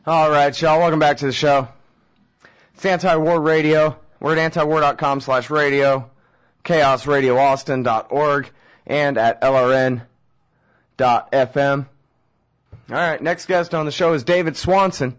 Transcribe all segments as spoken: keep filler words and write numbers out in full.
All right, y'all. Welcome back to the show. It's Anti-War Radio. We're at antiwar.com slash radio, chaos radio austin dot org, and at L R N dot F M. All right, next guest on the show is David Swanson.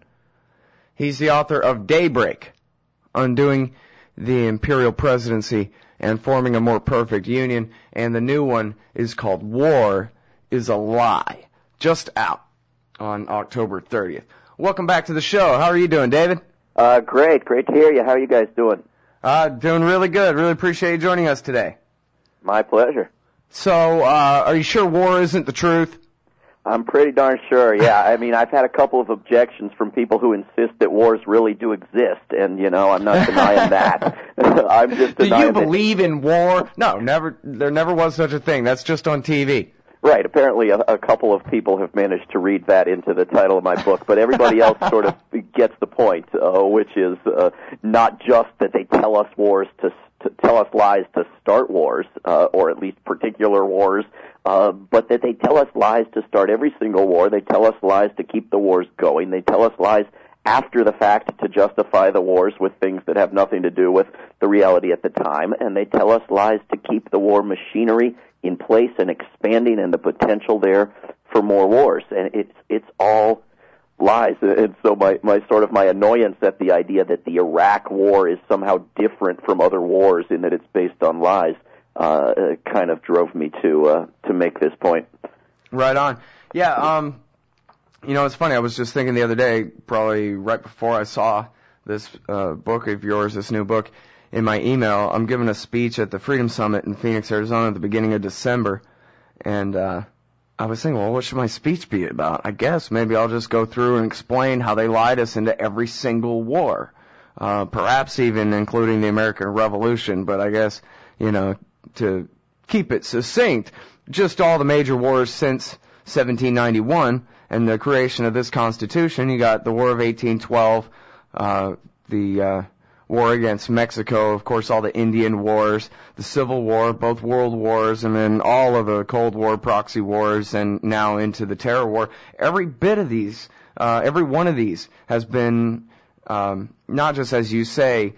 He's the author of Daybreak, Undoing the Imperial Presidency and Forming a More Perfect Union, and the new one is called War is a Lie, just out on October thirtieth. Welcome back to the show. How are you doing, David? Uh, great. Great to hear you. How are you guys doing? Uh, doing really good. Really appreciate you joining us today. My pleasure. So, uh, are you sure war isn't the truth? I'm pretty darn sure, yeah. I mean, I've had a couple of objections from people who insist that wars really do exist, and, you know, I'm not denying that. I'm just denying Do you believe in war? No, never. There never was such a thing. That's just on T V. Right. Apparently a, a couple of people have managed to read that into the title of my book, but everybody else sort of gets the point, uh, which is uh, not just that they tell us wars to, to tell us lies to start wars, uh, or at least particular wars, uh, but that they tell us lies to start every single war. They tell us lies to keep the wars going. They tell us lies after the fact to justify the wars with things that have nothing to do with the reality at the time, and they tell us lies to keep the war machinery in place and expanding and the potential there for more wars. And it's it's all lies. And so my, my sort of my annoyance at the idea that the Iraq war is somehow different from other wars in that it's based on lies uh, kind of drove me to uh, to make this point. Right on. Yeah, um, you know, it's funny. I was just thinking the other day, probably right before I saw this uh, book of yours, this new book, in my email. I'm giving a speech at the Freedom Summit in Phoenix, Arizona at the beginning of December, and uh, I was thinking, well, what should my speech be about? I guess maybe I'll just go through and explain how they lied us into every single war, uh, perhaps even including the American Revolution, but I guess, you know, to keep it succinct, just all the major wars since seventeen ninety-one and the creation of this Constitution. You got the War of eighteen twelve, uh, the uh, war against Mexico, of course, all the Indian wars, the Civil War, both world wars, and then all of the Cold War proxy wars, and now into the terror war. Every bit of these, uh, every one of these has been, um, not just, as you say,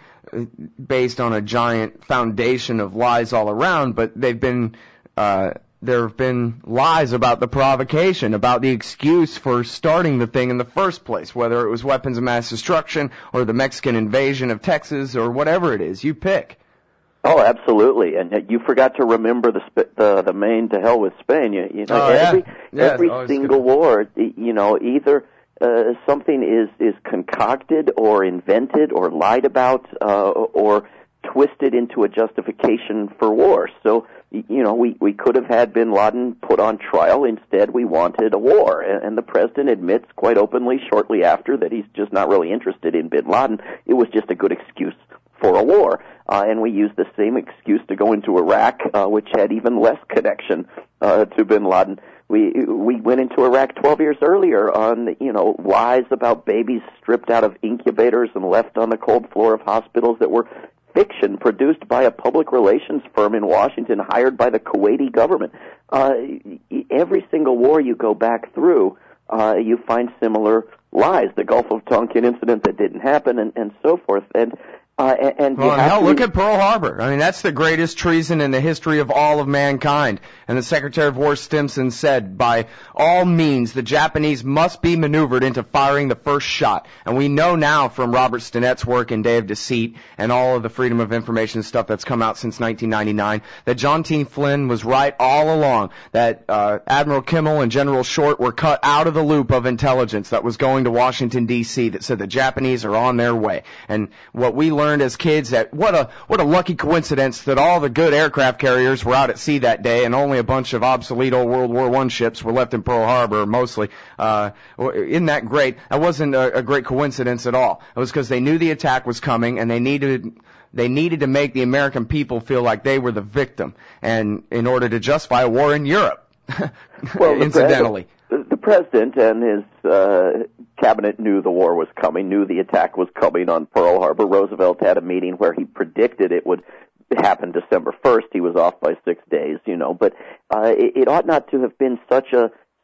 based on a giant foundation of lies all around, but they've been, uh, there have been lies about the provocation, about the excuse for starting the thing in the first place, whether it was weapons of mass destruction or the Mexican invasion of Texas or whatever it is. You pick. Oh, absolutely. And you forgot to remember the the, the Maine to hell with Spain. You, you know, oh, every yeah. Yeah, every single good. war, you know, either uh, something is, is concocted or invented or lied about uh, or twisted into a justification for war. So, you know, we, we could have had bin Laden put on trial. Instead, we wanted a war. And, and the president admits quite openly shortly after that he's just not really interested in bin Laden. It was just a good excuse for a war. Uh, and we used the same excuse to go into Iraq, uh, which had even less connection uh, to bin Laden. We we went into Iraq twelve years earlier on, you know, lies about babies stripped out of incubators and left on the cold floor of hospitals that were fiction produced by a public relations firm in Washington hired by the Kuwaiti government. Uh, every single war you go back through, uh, you find similar lies. The Gulf of Tonkin incident that didn't happen, and, and so forth. And Uh, and well, and hell, to... look at Pearl Harbor. I mean, that's the greatest treason in the history of all of mankind. And the Secretary of War Stimson said, by all means, the Japanese must be maneuvered into firing the first shot. And we know now from Robert Stinnett's work in Day of Deceit and all of the Freedom of Information stuff that's come out since nineteen ninety-nine that John T. Flynn was right all along, that uh, Admiral Kimmel and General Short were cut out of the loop of intelligence that was going to Washington, D C that said the Japanese are on their way. And what we learned as kids, that what a what a lucky coincidence that all the good aircraft carriers were out at sea that day and only a bunch of obsolete old World War One ships were left in Pearl Harbor, mostly. Uh, isn't that great? That wasn't a, a great coincidence at all. It was because they knew the attack was coming and they needed they needed to make the American people feel like they were the victim, and in order to justify a war in Europe. Well, incidentally. The president and his uh, cabinet knew the war was coming, knew the attack was coming on Pearl Harbor. Roosevelt had a meeting where he predicted it would happen December first. He was off by six days, you know. But uh, it, it ought not to have been such a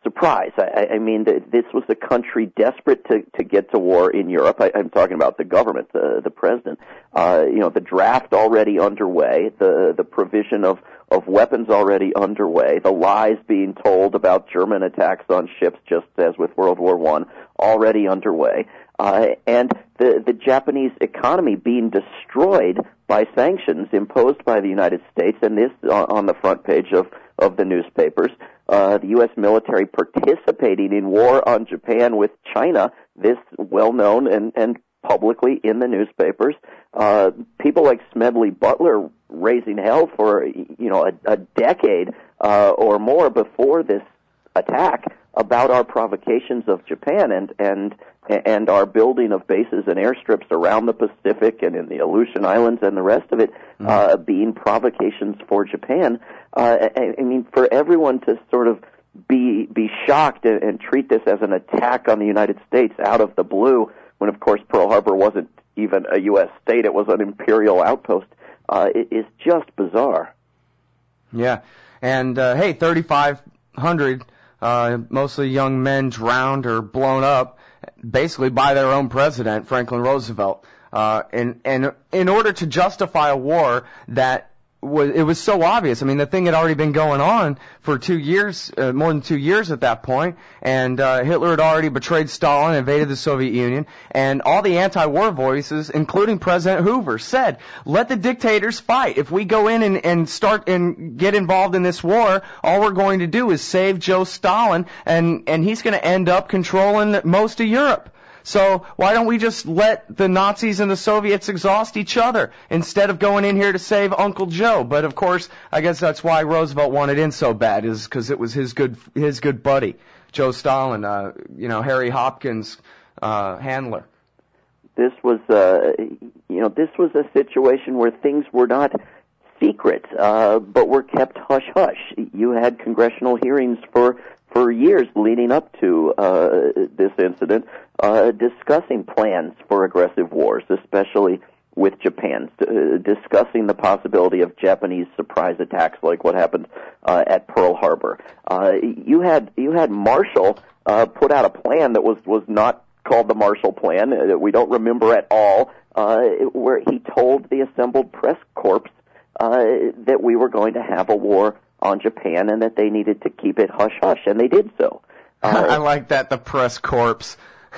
surprise. I, I mean, this was a country desperate to, to get to war in Europe. I, I'm talking about the government, the, the president. Uh, you know, the draft already underway, the, the provision of, of weapons already underway, the lies being told about German attacks on ships, just as with World War One, already underway. Uh, and the, the Japanese economy being destroyed by sanctions imposed by the United States, and this on, on the front page of, of the newspapers. Uh, the U S military participating in war on Japan with China, this well-known and, and publicly in the newspapers. Uh, people like Smedley Butler raising hell for, you know, a, a decade uh, or more before this attack about our provocations of Japan and, and, and our building of bases and airstrips around the Pacific and in the Aleutian Islands and the rest of it mm-hmm. uh, being provocations for Japan. Uh, I, I mean, for everyone to sort of be be shocked and, and treat this as an attack on the United States out of the blue, when of course Pearl Harbor wasn't even a U S state, it was an imperial outpost, uh, it is just bizarre. Yeah, and uh, hey, thirty-five hundred, uh, mostly young men drowned or blown up, basically by their own president, Franklin Roosevelt. Uh, and, and in order to justify a war that was, it was so obvious. I mean, the thing had already been going on for two years, uh, more than two years at that point, and uh, Hitler had already betrayed Stalin, invaded the Soviet Union, and all the anti-war voices, including President Hoover, said, let the dictators fight. If we go in and, and start and get involved in this war, all we're going to do is save Joe Stalin, and, and he's going to end up controlling most of Europe. So why don't we just let the Nazis and the Soviets exhaust each other instead of going in here to save Uncle Joe? But of course, I guess that's why Roosevelt wanted in so bad, is because it was his good his good buddy, Joe Stalin, uh, you know, Harry Hopkins' uh, handler. This was, uh, you know, this was a situation where things were not secret, uh, but were kept hush hush. You had congressional hearings for. for years leading up to uh, this incident, uh, discussing plans for aggressive wars, especially with Japan, uh, discussing the possibility of Japanese surprise attacks like what happened uh, at Pearl Harbor. Uh, you had you had Marshall uh, put out a plan that was, was not called the Marshall Plan, uh, we don't remember at all, uh, where he told the assembled press corps uh, that we were going to have a war on Japan and that they needed to keep it hush-hush, and they did so. Uh, I like that, the press corps.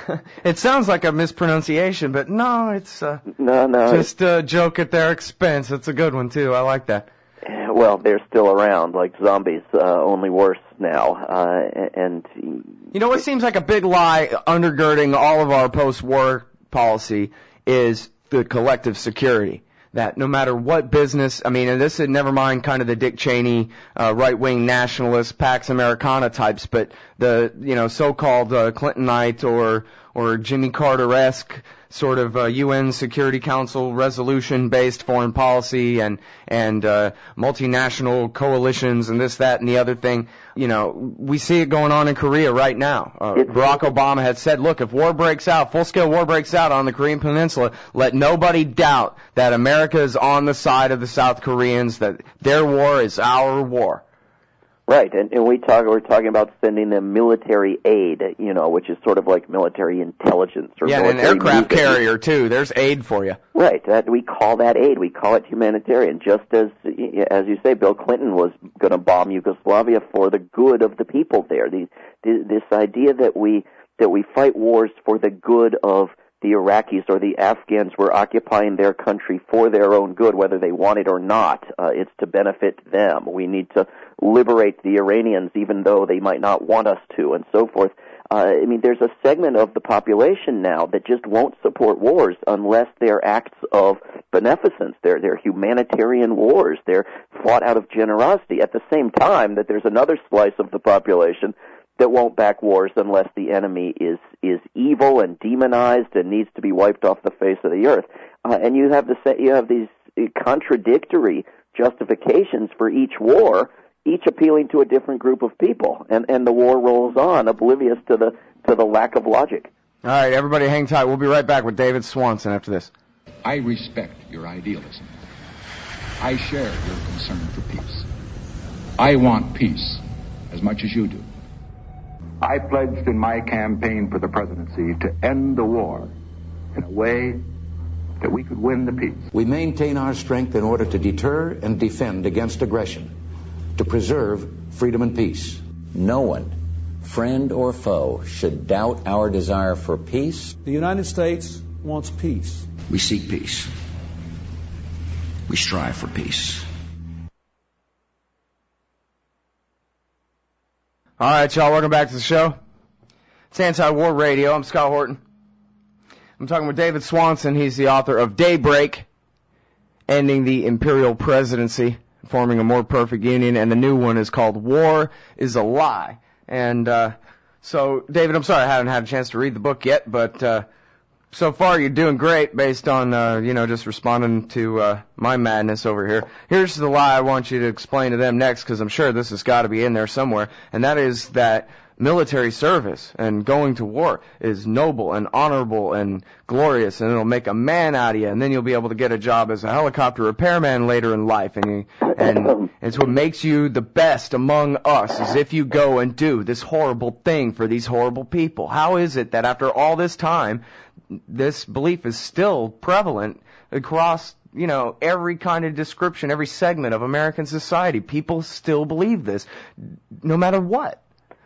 It sounds like a mispronunciation, but no, it's uh, no, no, just a joke at their expense. It's a good one, too. I like that. Well, they're still around, like zombies, uh, only worse now. Uh, and you know what seems like a big lie undergirding all of our post-war policy is the collective security. That no matter what business, I mean, and this is never mind kind of the Dick Cheney, uh, right-wing nationalist, Pax Americana types, but the, you know, so-called uh, Clintonite or, or Jimmy Carter-esque sort of uh, U N Security Council resolution-based foreign policy and, and uh, multinational coalitions and this, that, and the other thing. You know, we see it going on in Korea right now. Uh, Barack Obama had said, look, if war breaks out, full-scale war breaks out on the Korean Peninsula, let nobody doubt that America is on the side of the South Koreans, that their war is our war. Right, and, and we talk, we're talking about sending them military aid, you know, which is sort of like military intelligence. Or yeah, military and an aircraft music. carrier, too. There's aid for you. Right, that, we call that aid. We call it humanitarian, just as, as you say, Bill Clinton was going to bomb Yugoslavia for the good of the people there. The, the, this idea that we that we fight wars for the good of the Iraqis or the Afghans were occupying their country for their own good, whether they want it or not. Uh, it's to benefit them. We need to liberate the Iranians even though they might not want us to, and so forth. Uh, I mean, there's a segment of the population now that just won't support wars unless they're acts of beneficence. They're, they're humanitarian wars. They're fought out of generosity. At the same time that there's another slice of the population that won't back wars unless the enemy is is evil and demonized and needs to be wiped off the face of the earth. Uh, and you have the you have these contradictory justifications for each war, each appealing to a different group of people, and and the war rolls on, oblivious to the to the lack of logic. All right, everybody, hang tight. We'll be right back with David Swanson after this. I respect your idealism. I share your concern for peace. I want peace as much as you do. I pledged in my campaign for the presidency to end the war in a way that we could win the peace. We maintain our strength in order to deter and defend against aggression, to preserve freedom and peace. No one, friend or foe, should doubt our desire for peace. The United States wants peace. We seek peace. We strive for peace. All right, y'all, welcome back to the show. It's Anti-War Radio. I'm Scott Horton. I'm talking with David Swanson. He's the author of Daybreak, Ending the Imperial Presidency, Forming a More Perfect Union, and the new one is called War is a Lie. And uh so, David, I'm sorry I haven't had a chance to read the book yet, but uh so far you're doing great based on, uh, you know, just responding to uh my madness over here. Here's the lie I want you to explain to them next, because I'm sure this has got to be in there somewhere, and that is that military service and going to war is noble and honorable and glorious, and it'll make a man out of you, and then you'll be able to get a job as a helicopter repairman later in life, and you, and it's what makes you the best among us, is if you go and do this horrible thing for these horrible people. How is it that after all this time, this belief is still prevalent across, you know, every kind of description, every segment of American society? People still believe this, no matter what.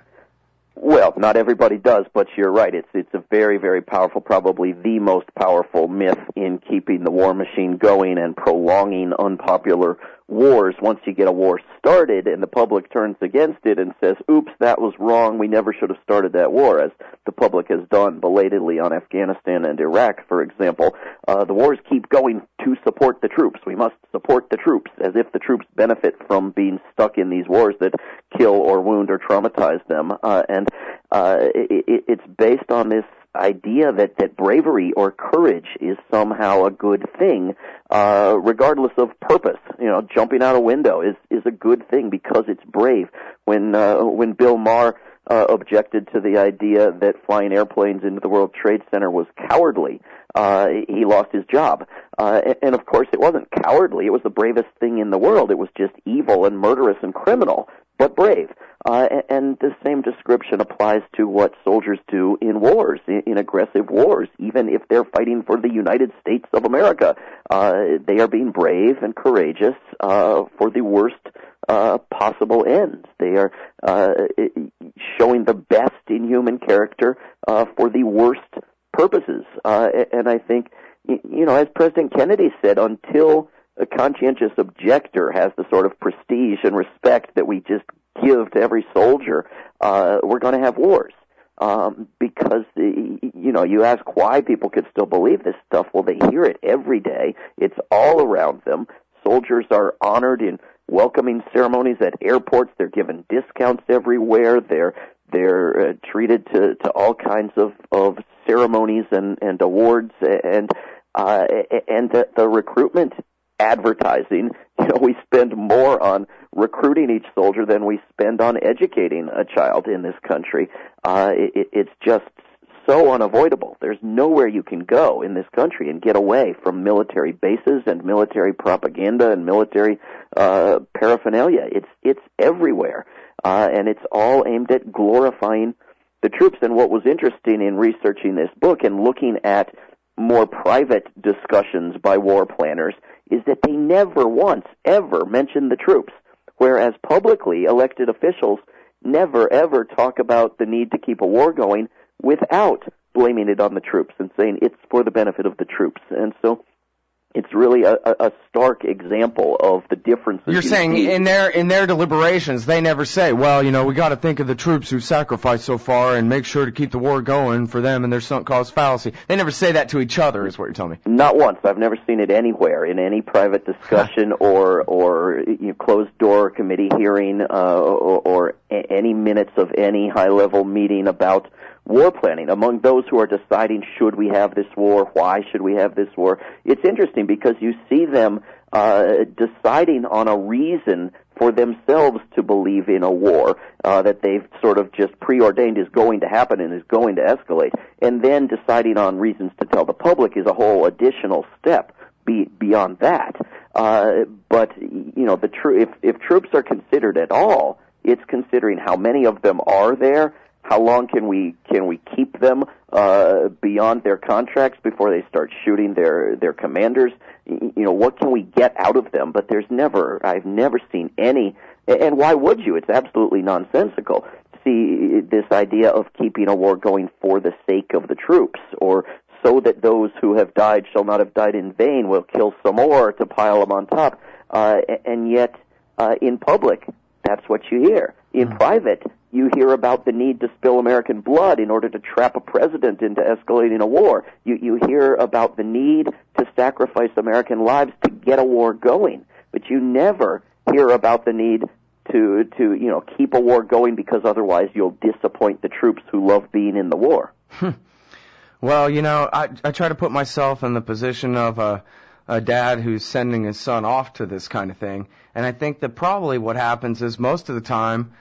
Well, not everybody does, but you're right. It's it's a very, very powerful, probably the most powerful myth in keeping the war machine going and prolonging unpopular wars. Once you get a war started and the public turns against it and says, oops, that was wrong, we never should have started that war, as the public has done belatedly on Afghanistan and Iraq, for example, uh, the wars keep going to support the troops. We must support the troops, as if the troops benefit from being stuck in these wars that kill or wound or traumatize them. Uh, and uh, it, it's based on this idea that, that bravery or courage is somehow a good thing, uh, regardless of purpose. You know, jumping out a window is, is a good thing because it's brave. When, uh, when Bill Maher, uh, objected to the idea that flying airplanes into the World Trade Center was cowardly, uh, he lost his job. Uh, and, and of course it wasn't cowardly, it was the bravest thing in the world. It was just evil and murderous and criminal, but brave. Uh, and the same description applies to what soldiers do in wars, in, in aggressive wars, even if they're fighting for the United States of America. Uh, they are being brave and courageous uh, for the worst uh, possible ends. They are uh, showing the best in human character uh, for the worst purposes. Uh, and I think, you know, as President Kennedy said, until a conscientious objector has the sort of prestige and respect that we just give to every soldier, uh, we're going to have wars. Um, because, you know, you ask why people could still believe this stuff. Well, they hear it every day. It's all around them. Soldiers are honored in welcoming ceremonies at airports. They're given discounts everywhere. They're they're uh, treated to, to all kinds of, of ceremonies and, and awards. And uh, and the, the recruitment advertising, you know, we spend more on recruiting each soldier than we spend on educating a child in this country. Uh, it, it's just so unavoidable. There's nowhere you can go in this country and get away from military bases and military propaganda and military uh, paraphernalia. It's it's everywhere, uh, and it's all aimed at glorifying the troops. And what was interesting in researching this book and looking at more private discussions by war planners is that they never once ever mention the troops, whereas publicly elected officials never ever talk about the need to keep a war going without blaming it on the troops and saying it's for the benefit of the troops. And so it's really a, a stark example of the differences. You're saying see. in their in their deliberations, they never say, well, you know, we got to think of the troops who sacrificed so far and make sure to keep the war going for them and their sunk cost fallacy. They never say that to each other, is what you're telling me. Not once. I've never seen it anywhere in any private discussion or or you know, closed door committee hearing uh, or, or a- any minutes of any high level meeting about war planning. Among those who are deciding, should we have this war, why should we have this war, it's interesting because you see them uh, deciding on a reason for themselves to believe in a war uh, that they've sort of just preordained is going to happen and is going to escalate, and then deciding on reasons to tell the public is a whole additional step be, beyond that. Uh, but, you know, the tr- if, if troops are considered at all, it's considering how many of them are there, How long can we can we keep them uh, beyond their contracts before they start shooting their their commanders? You know, what can we get out of them? But there's never, I've never seen any, and why would you? It's absolutely nonsensical. See this idea of keeping a war going for the sake of the troops, or so that those who have died shall not have died in vain. We'll kill some more to pile them on top. Uh, and yet, uh, in public, that's what you hear. In mm. private, you hear about the need to spill American blood in order to trap a president into escalating a war. You, you hear about the need to sacrifice American lives to get a war going. But you never hear about the need to, to you know, keep a war going because otherwise you'll disappoint the troops who love being in the war. Well, you know, I, I try to put myself in the position of a, a dad who's sending his son off to this kind of thing. And I think that probably what happens is most of the time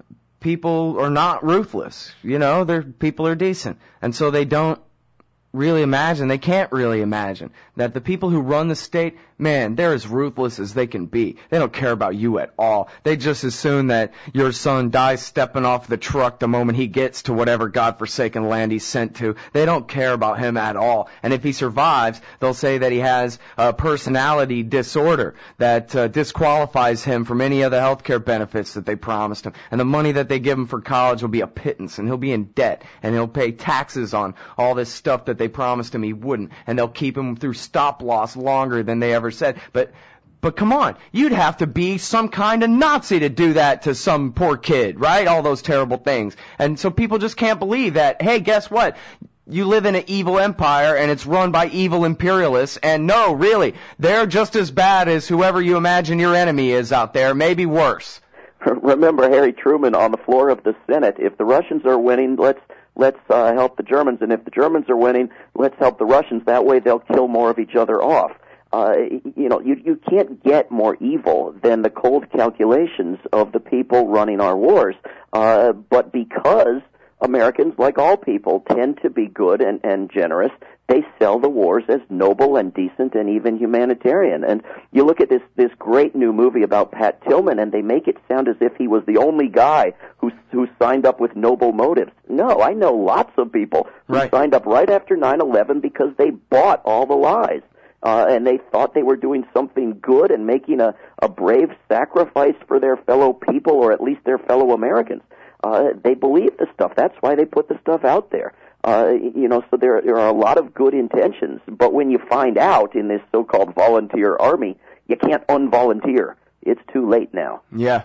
people are not ruthless. You know, they're, people are decent. And so they don't really imagine, they can't really imagine that the people who run the state, man, they're as ruthless as they can be. They don't care about you at all. They just assume that your son dies stepping off the truck the moment he gets to whatever godforsaken land he's sent to. They don't care about him at all. And if he survives, they'll say that he has a personality disorder that uh, disqualifies him from any of the health care benefits that they promised him. And the money that they give him for college will be a pittance, and he'll be in debt, and he'll pay taxes on all this stuff that they promised him he wouldn't, and they'll keep him through stop loss longer than they ever said. But but come on, you'd have to be some kind of Nazi to do that to some poor kid, right? All those terrible things. And so people just can't believe that, hey, guess what? You live in an evil empire, and it's run by evil imperialists, and no, really, they're just as bad as whoever you imagine your enemy is out there, maybe worse. Remember Harry Truman on the floor of the Senate, if the Russians are winning, let's let's uh, help the Germans, and if the Germans are winning, let's help the Russians. That way they'll kill more of each other off. Uh, you know, you, you can't get more evil than the cold calculations of the people running our wars. Uh, but because Americans, like all people, tend to be good and, and generous, they sell the wars as noble and decent and even humanitarian. And you look at this this great new movie about Pat Tillman, and they make it sound as if he was the only guy who who signed up with noble motives. No, I know lots of people who right. signed up right after nine eleven because they bought all the lies. Uh, and they thought they were doing something good and making a, a brave sacrifice for their fellow people, or at least their fellow Americans. Uh, they believe the stuff. That's why they put the stuff out there. Uh, you know, so there, there are a lot of good intentions. But when you find out in this so-called volunteer army, you can't unvolunteer. It's too late now. Yeah.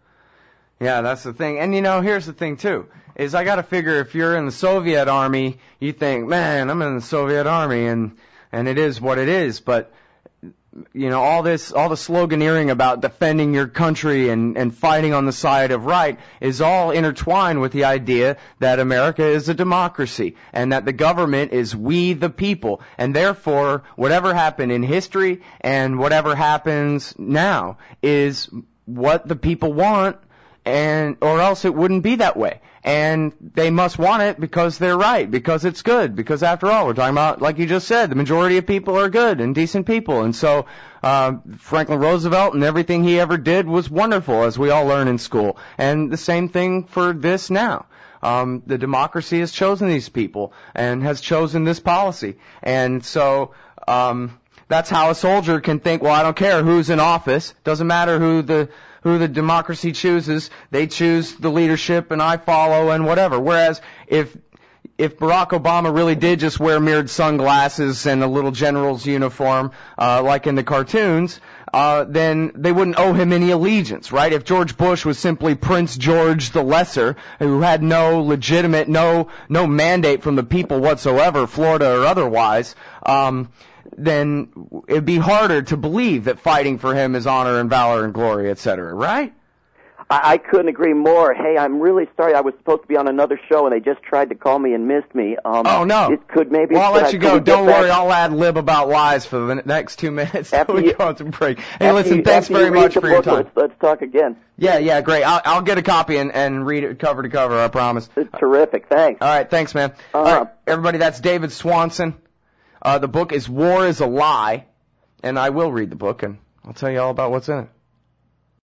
Yeah, that's the thing. And, you know, here's the thing, too, is I got to figure if you're in the Soviet army, you think, man, I'm in the Soviet army, and, and it is what it is. But, you know, all this, all the sloganeering about defending your country and, and fighting on the side of right is all intertwined with the idea that America is a democracy and that the government is we the people. And therefore, whatever happened in history and whatever happens now is what the people want, and or else it wouldn't be that way. And they must want it because they're right, because it's good, because after all, we're talking about, like you just said, the majority of people are good and decent people. And so uh, Franklin Roosevelt and everything he ever did was wonderful, as we all learn in school. And the same thing for this now. Um, the democracy has chosen these people and has chosen this policy. And so um, that's how a soldier can think, well, I don't care who's in office. Doesn't matter who the who the democracy chooses. They choose the leadership and I follow and whatever. Whereas if if Barack Obama really did just wear mirrored sunglasses and a little general's uniform, uh, like in the cartoons, uh, then they wouldn't owe him any allegiance, right? If George Bush was simply Prince George the Lesser, who had no legitimate, no, no mandate from the people whatsoever, Florida or otherwise, um, then it'd be harder to believe that fighting for him is honor and valor and glory, et cetera, right? I, I couldn't agree more. Hey, I'm really sorry. I was supposed to be on another show, and they just tried to call me and missed me. Um, oh, no. It could maybe... Well, I'll let uh, you go. Don't back? worry. I'll ad-lib about lies for the next two minutes after we you, go to break. Hey, listen, you, thanks very you much for book, your time. Let's, let's talk again. Yeah, yeah, great. I'll, I'll get a copy and, and read it cover to cover, I promise. Terrific. Thanks. All right, thanks, man. Uh, All right, everybody, that's David Swanson. Uh, the book is War is a Lie, and I will read the book, and I'll tell you all about what's in it.